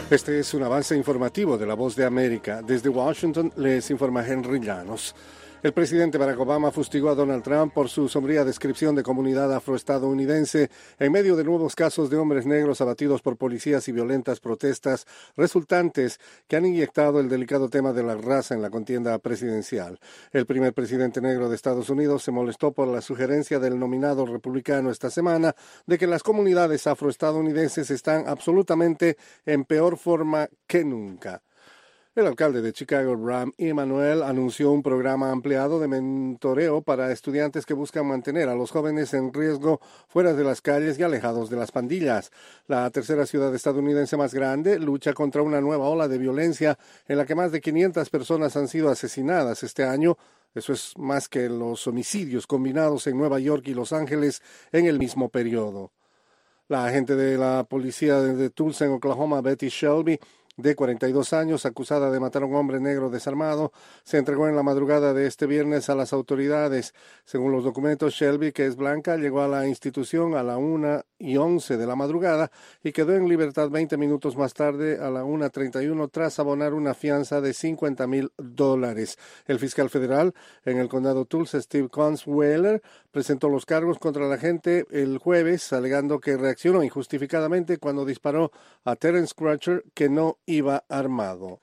Este es un avance informativo de La Voz de América. Desde Washington les informa Henry Llanos. El presidente Barack Obama fustigó a Donald Trump por su sombría descripción de comunidad afroestadounidense en medio de nuevos casos de hombres negros abatidos por policías y violentas protestas resultantes que han inyectado el delicado tema de la raza en la contienda presidencial. El primer presidente negro de Estados Unidos se molestó por la sugerencia del nominado republicano esta semana de que las comunidades afroestadounidenses están absolutamente en peor forma que nunca. El alcalde de Chicago, Rahm Emanuel, anunció un programa ampliado de mentoreo para estudiantes que buscan mantener a los jóvenes en riesgo fuera de las calles y alejados de las pandillas. La tercera ciudad estadounidense más grande lucha contra una nueva ola de violencia en la que más de 500 personas han sido asesinadas este año. Eso es más que los homicidios combinados en Nueva York y Los Ángeles en el mismo periodo. La agente de la policía de Tulsa, en Oklahoma, Betty Shelby, de 42 años, acusada de matar a un hombre negro desarmado, se entregó en la madrugada de este viernes a las autoridades. Según los documentos, Shelby, que es blanca, llegó a la institución a la 1:11 de la madrugada y quedó en libertad 20 minutos más tarde a la 1:31 tras abonar una fianza de $50,000. El fiscal federal en el condado Tulsa, Steve Consweiler, presentó los cargos contra la agente el jueves, alegando que reaccionó injustificadamente cuando disparó a Terence Crutcher, que no iba armado.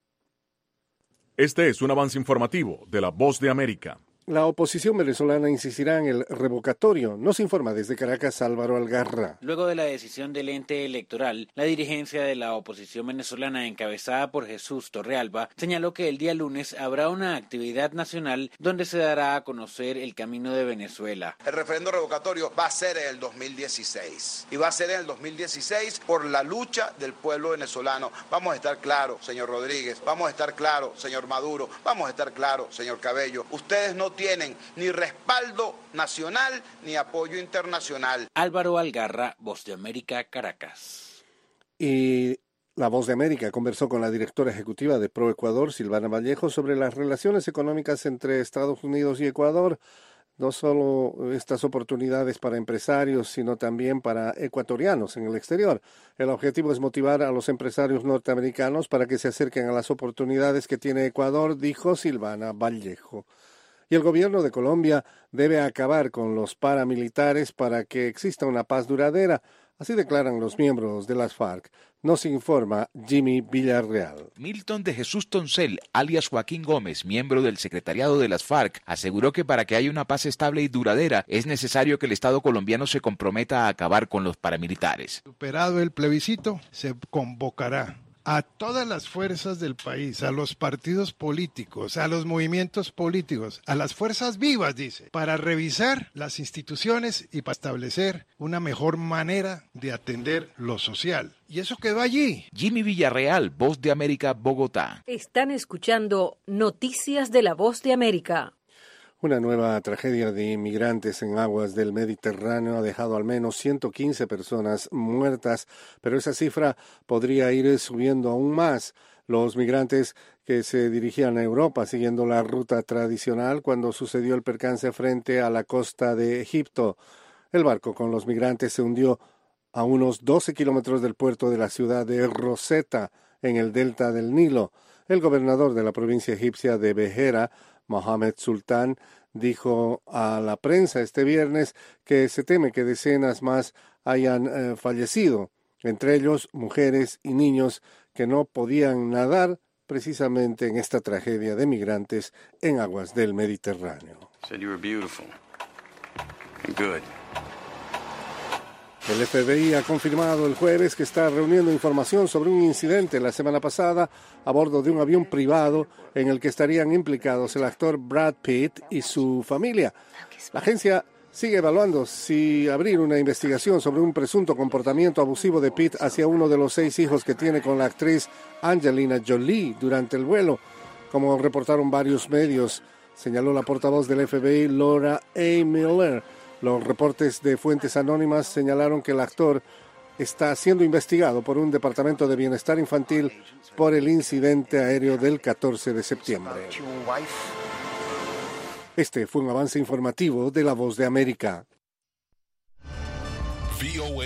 Este es un avance informativo de La Voz de América. La oposición venezolana insistirá en el revocatorio. Nos informa desde Caracas Álvaro Algarra. Luego de la decisión del ente electoral, la dirigencia de la oposición venezolana, encabezada por Jesús Torrealba, señaló que el día lunes habrá una actividad nacional donde se dará a conocer el camino de Venezuela. El referendo revocatorio va a ser en el 2016 y va a ser en el 2016 por la lucha del pueblo venezolano. Vamos a estar claros, señor Rodríguez, vamos a estar claros, señor Maduro, vamos a estar claros, señor Cabello. Ustedes no tienen ni respaldo nacional ni apoyo internacional. Álvaro Algarra, Voz de América, Caracas. Y La Voz de América conversó con la directora ejecutiva de ProEcuador, Silvana Vallejo, sobre las relaciones económicas entre Estados Unidos y Ecuador. No solo estas oportunidades para empresarios, sino también para ecuatorianos en el exterior. El objetivo es motivar a los empresarios norteamericanos para que se acerquen a las oportunidades que tiene Ecuador, dijo Silvana Vallejo. Y el gobierno de Colombia debe acabar con los paramilitares para que exista una paz duradera. Así declaran los miembros de las FARC. Nos informa Jimmy Villarreal. Milton de Jesús Toncel, alias Joaquín Gómez, miembro del secretariado de las FARC, aseguró que para que haya una paz estable y duradera es necesario que el Estado colombiano se comprometa a acabar con los paramilitares. Superado el plebiscito, se convocará a todas las fuerzas del país, a los partidos políticos, a los movimientos políticos, a las fuerzas vivas, dice, para revisar las instituciones y para establecer una mejor manera de atender lo social. Y eso quedó allí. Jimmy Villarreal, Voz de América, Bogotá. Están escuchando Noticias de la Voz de América. Una nueva tragedia de inmigrantes en aguas del Mediterráneo ha dejado al menos 115 personas muertas, pero esa cifra podría ir subiendo aún más. Los migrantes que se dirigían a Europa siguiendo la ruta tradicional cuando sucedió el percance frente a la costa de Egipto. El barco con los migrantes se hundió a unos 12 kilómetros del puerto de la ciudad de Rosetta, en el delta del Nilo. El gobernador de la provincia egipcia de Bejerá, Mohamed Sultan, dijo a la prensa este viernes que se teme que decenas más hayan fallecido, entre ellos mujeres y niños que no podían nadar precisamente en esta tragedia de migrantes en aguas del Mediterráneo. El FBI ha confirmado el jueves que está reuniendo información sobre un incidente la semana pasada a bordo de un avión privado en el que estarían implicados el actor Brad Pitt y su familia. La agencia sigue evaluando si abrir una investigación sobre un presunto comportamiento abusivo de Pitt hacia uno de los 6 hijos que tiene con la actriz Angelina Jolie durante el vuelo, como reportaron varios medios, señaló la portavoz del FBI, Laura A. Miller. Los reportes de fuentes anónimas señalaron que el actor está siendo investigado por un departamento de bienestar infantil por el incidente aéreo del 14 de septiembre. Este fue un avance informativo de La Voz de América.